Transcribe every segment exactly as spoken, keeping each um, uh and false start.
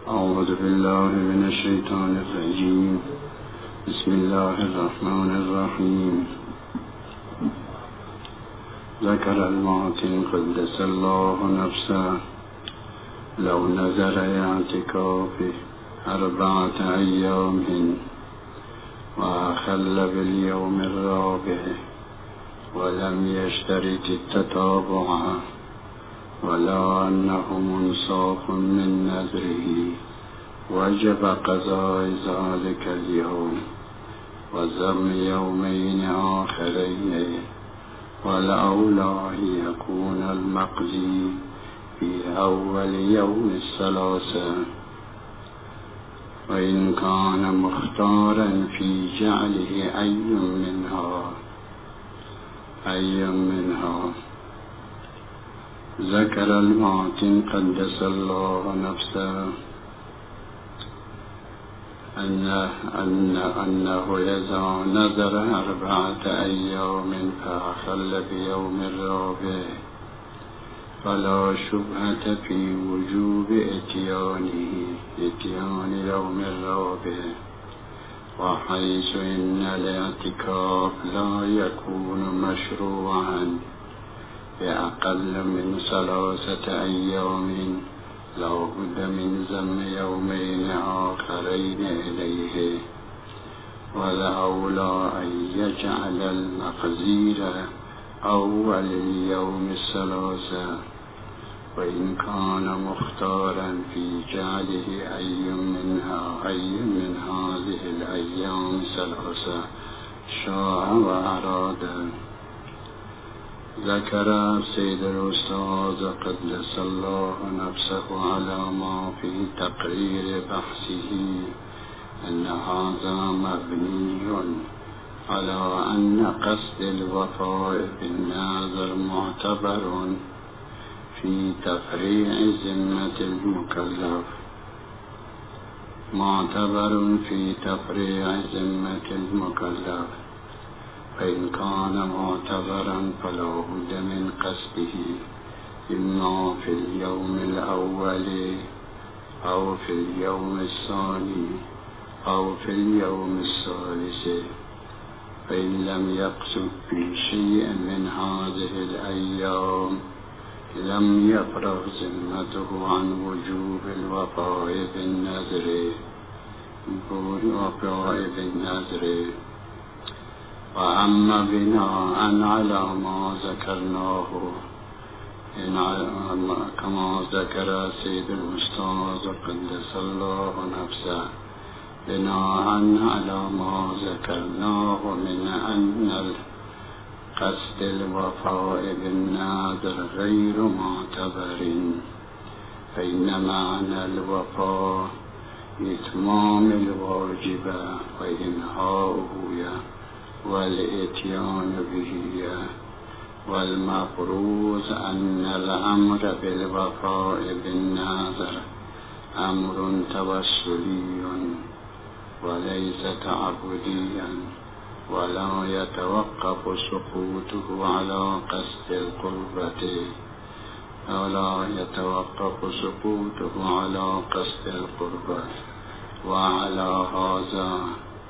أعوذ بالله من الشيطان الرجيم. بسم الله الرحمن الرحيم. ذكر المعتن قدس الله نفسه لو نذر اعتكافه أربعة أيام وأخل باليوم الرابع ولم يشترط التتابع ولا أنه منصاف من نذره وجب قضاء ذلك اليوم وضم يومين آخرين، والأولى يكون المقضي في أول يوم الثلاثة، وإن كان مختارا في جعله أي منها أي منها ذكر المعتن قدس الله نفسه أنه, أنه, أنه إذا نذر أربعة أيام فأخل بيوم الرابع فلا شبهة في وجوب إتيانه إتيان يوم الرابع، وحيث إن الاعتكاف لا يكون مشروعا بأقل من ثلاثة أيام لا بد من ضم يومين آخرين إليه، والأولى أن يجعل المقدير أول اليوم الثلاثة، وإن كان مختارا في جعله أي منها أي من هذه الأيام الثلاثة شاء وأراد. ذكر سيد الأستاذ قدس الله نفسه على ما في تقرير بحثه أن هذا مبني على أن قصد الوفاء بالنذر معتبر في تفريع ذمة المكلف معتبر في تفريع ذمة المكلف فإن كان معتبرا فلا بد من قصده إما في اليوم الأول أو في اليوم الثاني أو في اليوم الثالث، فإن لم يقصد في شيء من هذه الأيام لم يفرغ ذمته عن وجوب الوفاء بالنذر الوفاء بالنذر. وأما بناء على ما ذكرناه كما ذكر سيد الأستاذ قدس الله نفسه بناء على ما ذكرناه من أن قصد الوفاء بالنذر غير معتبر، فإن معنى الوفاء إتمام الواجب وإنهاؤه والإتيان به، والمفروض أن الأمر بالوفاء بالنذر أمر توسلي وليس تعبديا، ولا يتوقف سقوطه على قصد القربة ولا يتوقف سقوطه على قصد القربة. وعلى هذا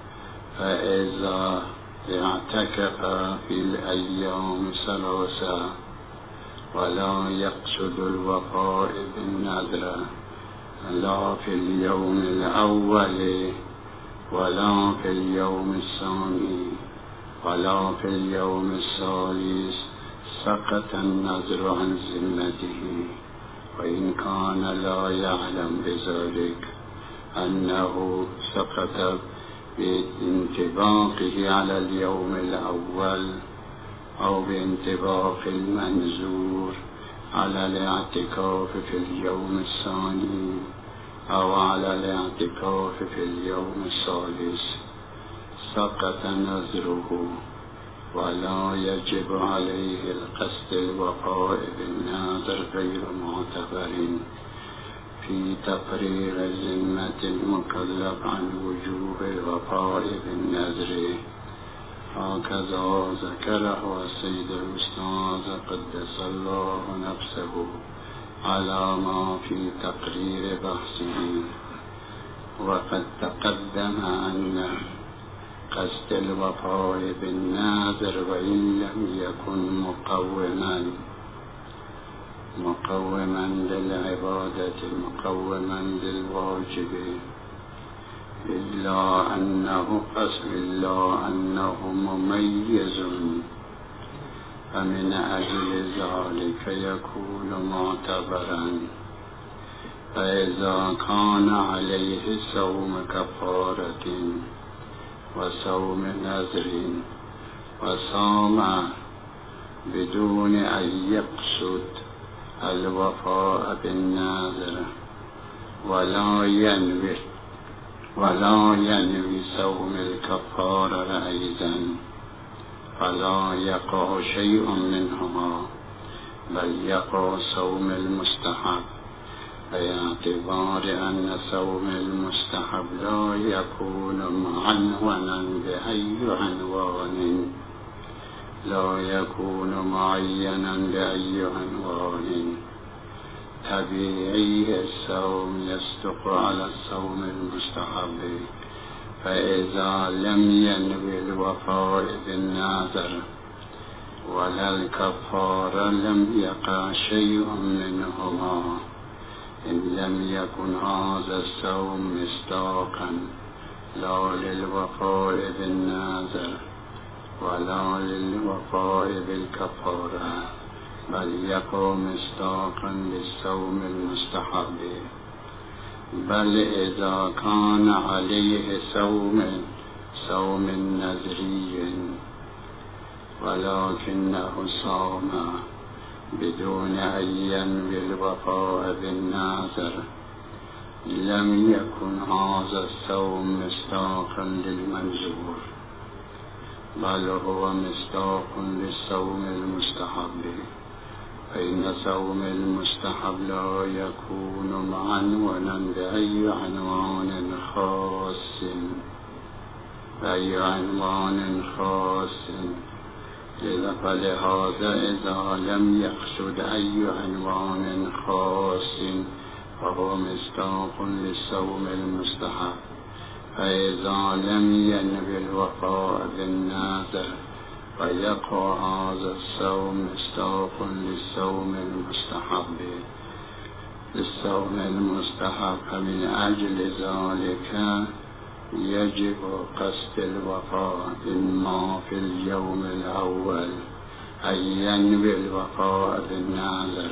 فإذا اعتكف في الأيام ثلاثة ولا يقصد الوفاء بالنذر لا في اليوم الأول ولا في اليوم الثاني ولا في اليوم الثالث سقط النذر عن ذمته، وإن كان لا يعلم بذلك أنه سقط بانطباقه على اليوم الأول أو بانطباق المنذور على الاعتكاف في اليوم الثاني أو على الاعتكاف في اليوم الثالث سقط نذره، ولا يجب عليه القصد الوفاء بالنذر غير معتبر في تفريغ ذمة المكلف عن وجوب الوفاء بالنذر. هكذا ذكره السيد الأستاذ قدس الله نفسه على ما في تقرير بحثه. وقد تقدم أن قصد الوفاء بالنذر وإن لم يكن مقوما مقوما للعبادة مقوما للواجب إلا أنه قصد إلا أنه مميز، فمن أجل ذلك يكون معتبرا. فإذا كان عليه صوم كفارة وصوم نذر وصام بدون أن يقصد الوفاء بالنذر ولا ينوي ولا ينوي صوم الكفارة أيضا، فلا يقع شيء منهما، بل يقع صوم المستحب، باعتبار أن صوم المستحب لا يكون معنونا بأي عنوان لا يكون معينا بأي عنوان. طبيعي الصوم يصدق على الصوم المستحب، فإذا لم ينوي الوفاء بالنذر ولا الكفارة لم يقع شيء منهما، إن لم يكن هذا الصوم مصداقا لا للوفاء بالنذر ولا للوفاء بالكفارة، بل يقع مصداقا للصوم المستحب. بل إذا كان عليه صوم صوم نذري ولكنه صام بدون أن ينوي الوفاء بالنذر، لم يكن هذا الصوم مصداقا للمنذور، بل هو مصداق للصوم المستحب، فإن صوم المستحب لا يكون معنونا بأي عنوان خاص بأي عنوان خاص فلهذا إذا لم يقصد أي عنوان خاص فهو مصداق للصوم المستحب. فإذا لم ينوي الوفاء بالنذر فيقع هذا الصوم مصداق للصوم المستحب للصوم المستحب فمن أجل ذلك يجب قصد الوفاء إما في اليوم الأول أن ينوي الوفاء بالنذر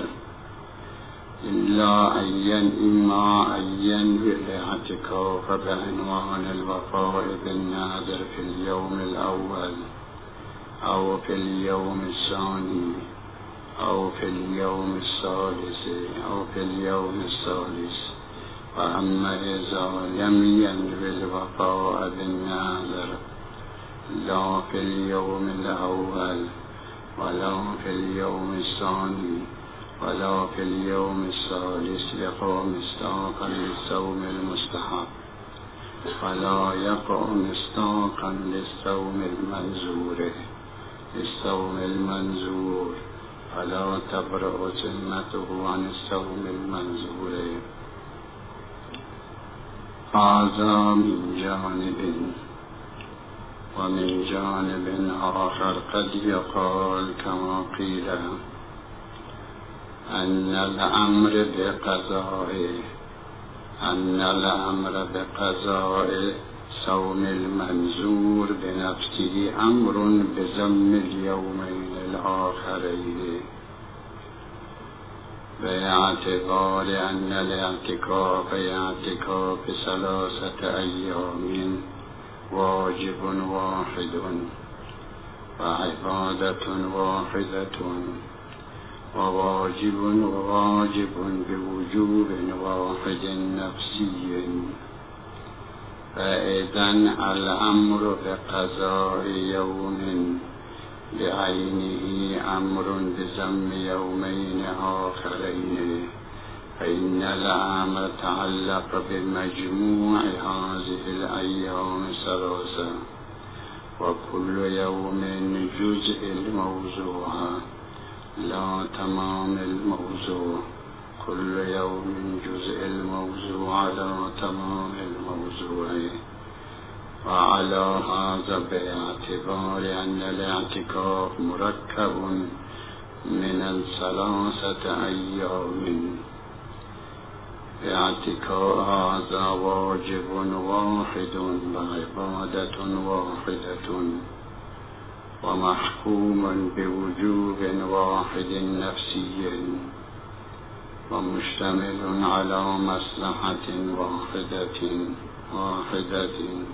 إلا أن إما أن ينوي الاعتكاف بعنوان الوفاء بالنذر في اليوم الأول أو في اليوم الثاني أو في اليوم الثالث أو في اليوم الثالث. وأما إذا لم ينوي الوفاء بالنذر لا في اليوم الأول ولا في اليوم الثاني ولا في اليوم الثالث يقع مصداقا للصوم المستحب، فلا يقع مصداقا للصوم المنذور للصوم المنذور فلا تبرأ ذمته عن الصوم المنذور. هذا من جانب، ومن جانب آخر قد يقال كما قيل أن الأمر بقضاء أن الأمر بقضاء صوم المنذور بنفسه أمر بضم اليومين الآخرين، باعتبار أن الاعتكاف اعتكاف ثلاثة أيام واجب واحد وعبادة واحدة وواجب وواجب بوجوب واحد نفسي. فإذا الأمر بقضاء يوم بعينه أمر بضم يومين آخرين، فإن الأمر تعلق بمجموع هذه الأيام الثلاثة، وكل يوم جزء الموضوع لا تمام الموضوع، كل يوم جزء الموضوع لا تمام الموضوع. مشروعه. وعلى هذا باعتبار أن الاعتكاف مركب من الثلاثة أيام. اعتكاف هذا واجب واحد وعبادة واحدة ومحكوم بوجوب واحد نفسي ومشتمل على مصلحة واحدة واحدة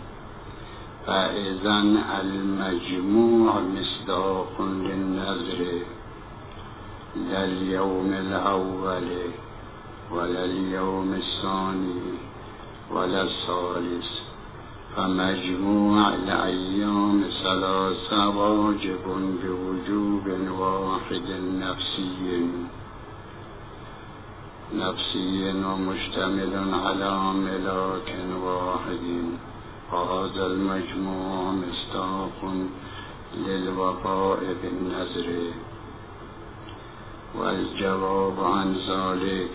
فإذا المجموع مصداق للنذر لا اليوم الأول ولا اليوم الثاني ولا الثالث، فمجموع الأيام ثلاثة واجب بوجوب واحد نفسي نفسي ومشتمل على ملاك واحد، وهذا المجموع مصداق للوفاء بالنذر. والجواب عن ذلك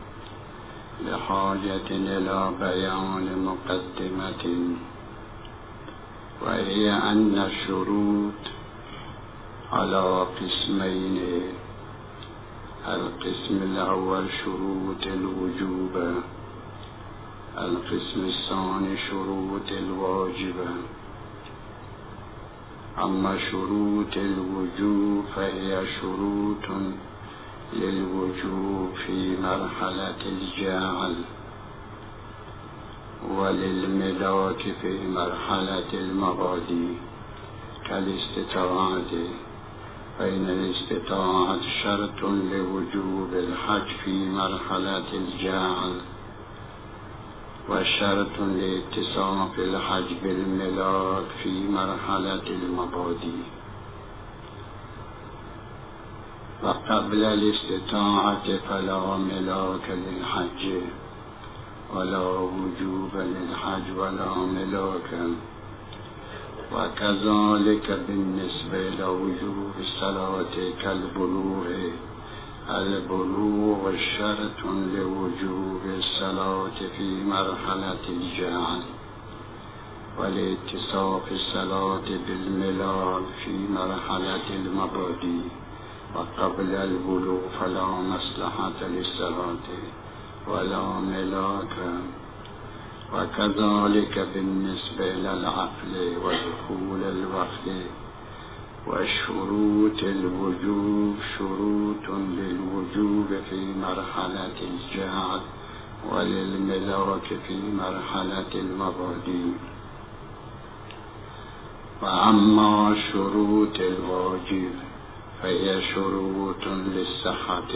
بحاجة إلى بيان مقدمة، وهي أن الشروط على قسمين: القسم الأول شروط الوجوب، القسم الثاني شروط الواجب. أما شروط الوجوب فهي شروط للوجوب في مرحلة الجعل، وللملاك في مرحلة المبادئ كالاستطاعة، فإن الاستطاعة شرط لوجوب الحج في مرحلة الجعل، وشرط لاتصاف الحج بالملاك في مرحلة المبادئ. وقبل الاستطاعة فلا ملاك للحج ولا وجوب للحج ولا ملاك. وكذلك بالنسبة إلى وجوب الصلاة كالبلوغ، البلوغ شرط لوجوب الصلاة في مرحلة الجعل، والاتصاف الصلاة بالملاك في مرحلة المبادئ. وقبل البلوغ فلا مصلحة للصلاة ولا ملاك. وكذلك بالنسبة إلى العقل ودخول الوقت. وشروط الوجوب شروط للوجوب في مرحلة الجعل وللملاك في مرحلة المبادئ. وأما شروط الواجب فهي شروط للصحة،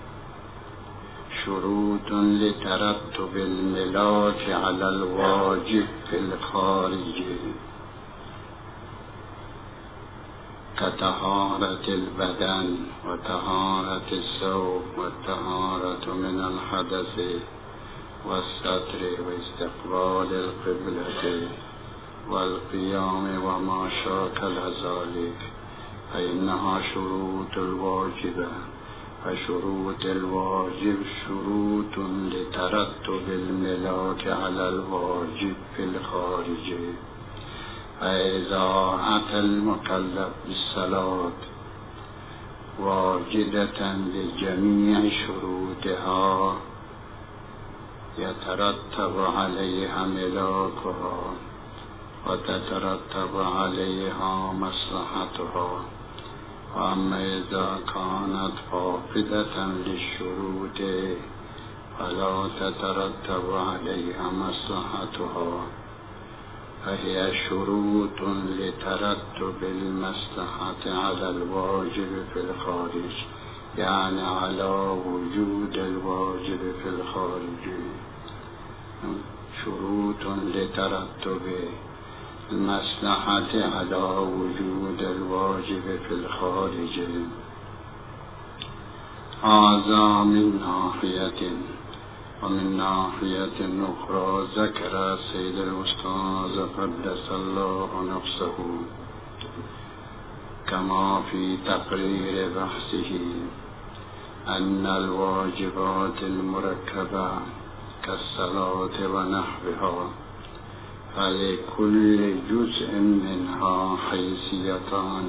شروط لترتب الملاك على الواجب في الخارج، كطهارة البدن وطهارة الثوب والطهارة من الحدث والستر واستقبال القبلة والقيام وما شاكل ذلك، فإنها شروط الواجبة. فشروط الواجب شروط لترتب الملاك على الواجب في الخارج. فإذا أتى المكلف بالصلاة واجدة لجميع شروطها يترتب عليها ملاكها وتترتب عليها مصلحتها. وأما إذا كانت فاقدة للشروط فلا تترتب عليها مصلحتها، فهي شروط لترتب المصلحة على الواجب في الخارج، يعني على وجود الواجب في الخارج. شروط لترتب المصلحة على وجود الواجب في الخارج. هذا من ناحية. ومن ناحية أخرى ذكر سيد الأستاذ قدس الله نفسه كما في تقرير بحثه أن الواجبات المركبة كالصلاة ونحوها فلكل جزء منها حيثيتان: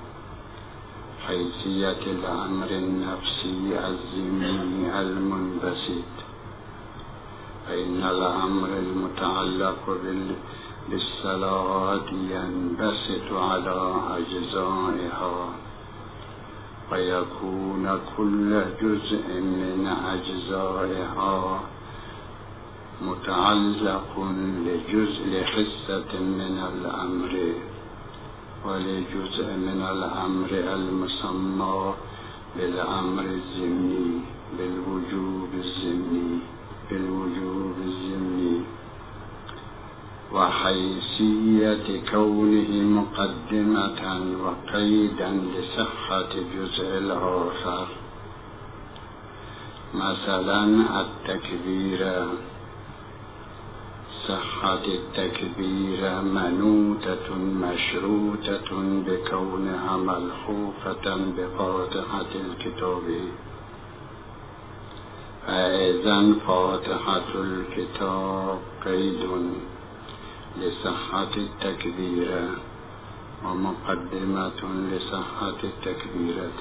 حيثية الأمر النفسي الزمني المنبسط، فإن الأمر المتعلق بالصلاة ينبسط على أجزائها، ويكون كل جزء من أجزائها متعلق لجزء لحصة من الأمر، ولجزء من الأمر المسمى بالأمر الزمني بالوجوب الزمني بالوجوب الزمني وحيثية كونه مقدمة وقيدا لصحة جزء الآخر. مثلا التكبير، صحة التكبير منوطة مشروطة بكونها ملحوفة بفاتحة الكتاب، فإذن فاتحة الكتاب قيد لصحة التكبير ومقدمة لصحة التكبيرة،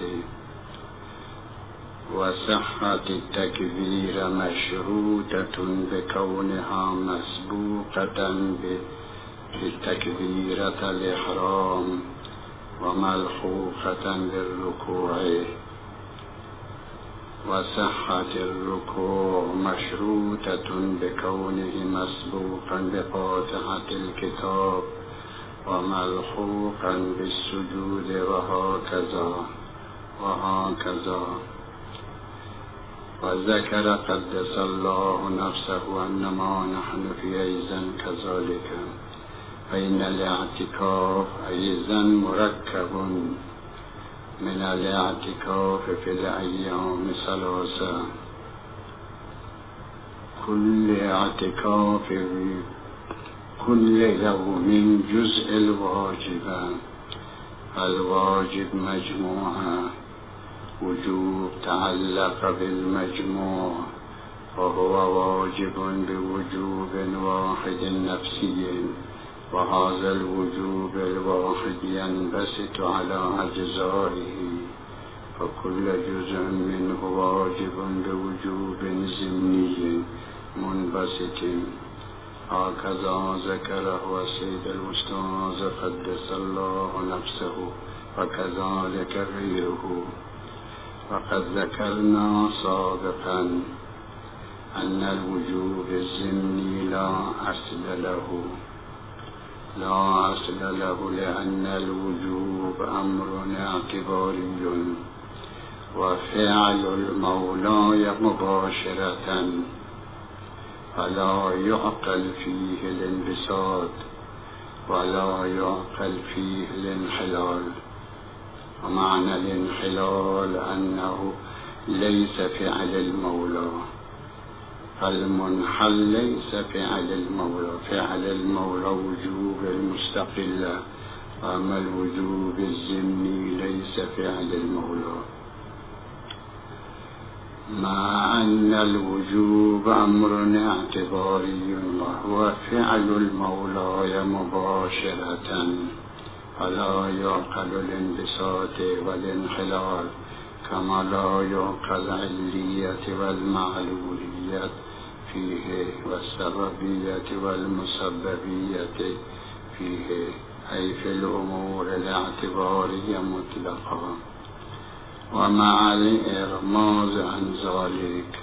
وصحة التكبير مشروطة بكونها مسبوقة بتكبيرة الإحرام وملحوقة بالركوع، وصحة الركوع مشروطة بكونه مسبوقا بفاتحة الكتاب وملحوقا بالسجود، وهكذا وهكذا. وذكر قدس الله نفسه أنما نحن في أيضا كذلك، فإن الاعتكاف أيضا مركب من الاعتكاف في الأيام ثلاثة، كل اعتكاف كل يوم جزء الواجب، الواجب مجموعة، وجوب تعلق بالمجموع، وهو واجب بوجوب واحد نفسي، وهذا الوجوب الواحد ينبسط على أجزائه، فكل جزء منه واجب بوجوب زمني منبسط. هكذا ذكره السيد الأستاذ قدس الله نفسه، وكذلك غيره. وقد ذكرنا سابقا أن الوجوب الزمني لا أصل له لا أصل له لأن الوجوب أمر اعتباري، وفعل المولى مباشرة، فلا يعقل فيه الانبساط ولا يعقل فيه الانحلال. ومعنى الانحلال أنه ليس فعل المولى، فالمنحل ليس فعل المولى، فعل المولى وجوب المستقلة، أما الوجوب الزمني ليس فعل المولى. مع أن الوجوب أمر اعتباري وهو فعل المولى مباشرة، فلا يعقل الانبساط والانحلال، كما لا يعقل العلية والمعلولية فيه، والسببية والمسببية فيه، أي في الأمور الاعتبارية مطلقا. ومع الإرماز عن ذلك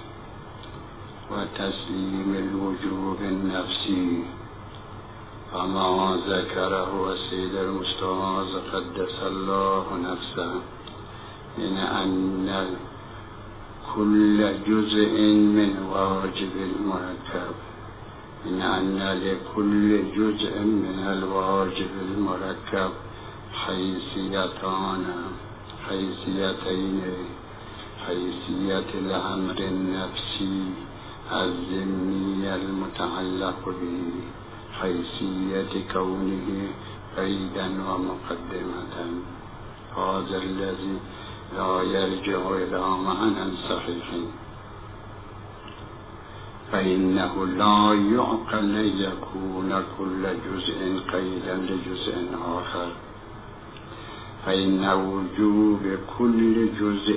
وتسليم الوجوب النفسي، فما ذكره السيد الأستاذ قدس الله نفسه من أن كل جزء من واجب المركب، من أن لكل جزء من الواجب المركب حيثيتان حيثيتين: حيثية الأمر النفسي الزمني المتعلق به، حيثية كونه قيدا ومقدمة، هذا الذي لا يرجع إلى معنى صحيح. فإنه لا يعقل يكون كل جزء قيدا لجزء آخر، فإن وجوب كل جزء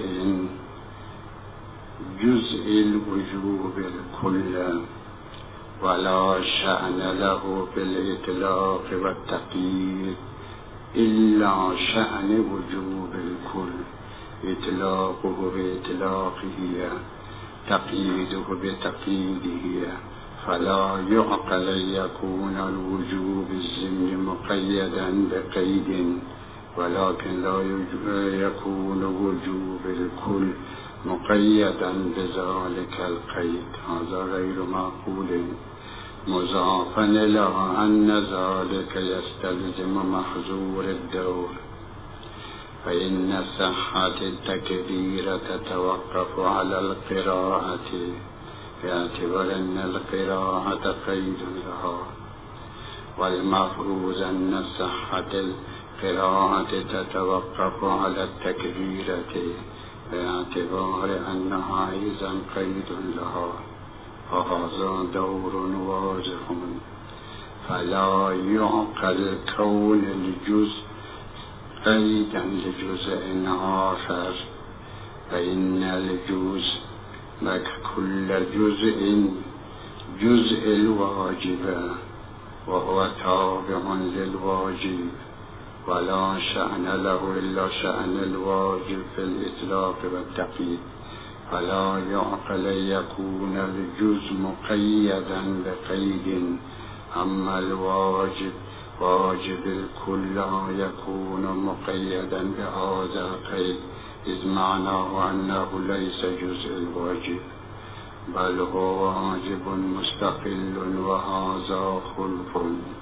جزء الوجوب الكل، ولا شأن له بالإطلاق والتقييد إلا شأن وجوب الكل، إطلاقه بإطلاقه، تقييده بتقييده. فلا يعقل يكون الوجوب الضمني مقيدا بقيد، ولكن لا يكون وجوب الكل مقيدا بذلك القيد، هذا غير معقول. مضافا إلى أن ذلك يستلزم محظور الدور، فإن صحة التكبير تتوقف على القراءة، باعتبار أن القراءة قيد لها، والمفروض أن صحة القراءة تتوقف على التكبيرة باعتبار أنها أيضا قيد لها، فهذا دور واضح. فلا يعقل كون الجزء قيدا لجزء آخر، فإن الجزء كل جزء جزء الواجب، وهو تابع للواجب، ولا شأن له إلا شأن الواجب في الإطلاق والتقييد. فلا يعقل يكون الجزء مقيدا بقيد، أما الواجب واجب الكل يكون مقيدا بهذا القيد، إذ معناه أنه ليس جزء الواجب بل هو واجب مستقل، وهذا خلف.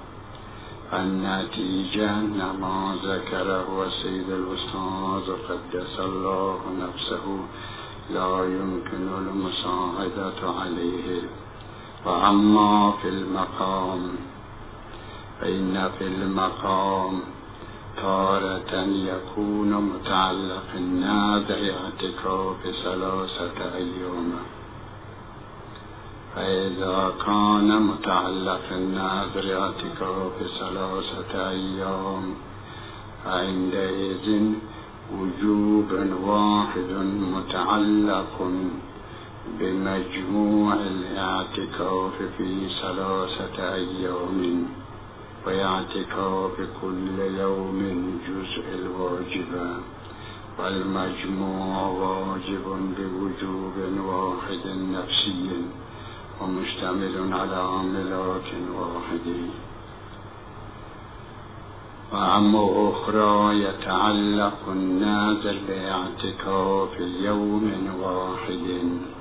النتيجة ما ذكره السيد الأستاذ قدس الله نفسه لا يمكن المساعدة عليه. وأما في المقام، فإن في المقام تارة يكون متعلق النادر اعتكاف ثلاثة أيام، فإذا كان متعلق النادر اعتكاف ثلاثة أيام فعندئذ وجوب واحد متعلق بمجموع الاعتكاف في ثلاثة أيام، واعتكاف كل يوم جزء الواجب، والمجموع واجب بوجوب واحد نفسي ومشتمل على عاملات واحد. وأما أخرى يتعلق النذر باعتكاف يوم واحد،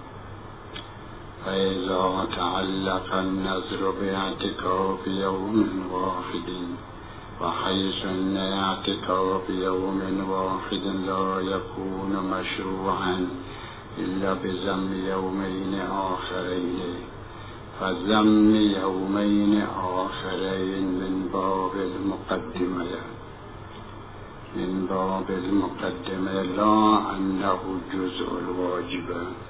فإذا تعلق النذر باعتكاف يوم واحد، وحيث أن اعتكاف يوم واحد لا يكون مشروعا إلا بذم يومين آخرين، فذم يومين آخرين من باب المقدمة من باب المقدمة لا أنه جزء الواجب.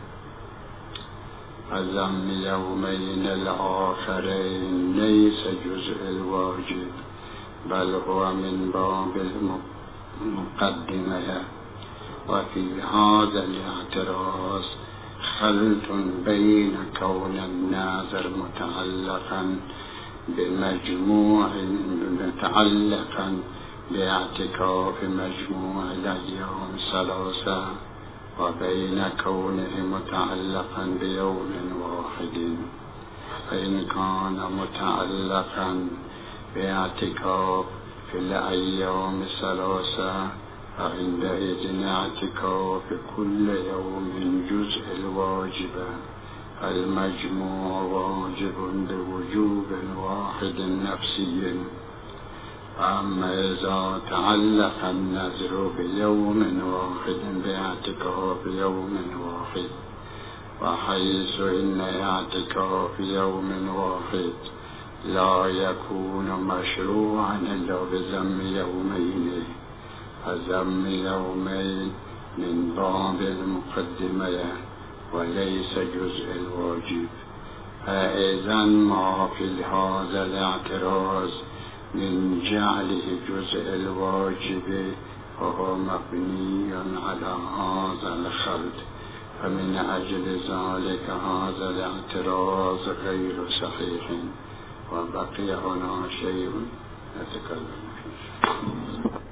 فذم يومين الآخرين ليس جزء الواجب بل هو من باب المقدمة. وفي هذا الاعتراض خلط بين كون الناظر متعلقا بمجموع متعلقا باعتكاف مجموع الأيام ثلاثة، وبين كونه متعلقا بيوم واحد. فإن كان متعلقا باعتكاف في الأيام الثلاثة فعندئذ اعتكاف كل يوم جزء الواجب، المجموع واجب بوجوب واحد نفسي. أما إذا تعلق النذر بيوم واحد باعتكاف يوم واحد، وحيث إن اعتكاف يوم واحد لا يكون مشروعا إلا بذم يومين، فذم يومين من باب المقدمة وليس جزء الواجب، فإذن ما في هذا الاعتراض من جعله جزء الواجب فهو مبني على هذا الخلط، فمن أجل ذلك هذا الاعتراض غير صحيح. وبقي هنا شيء نتكلم فيه.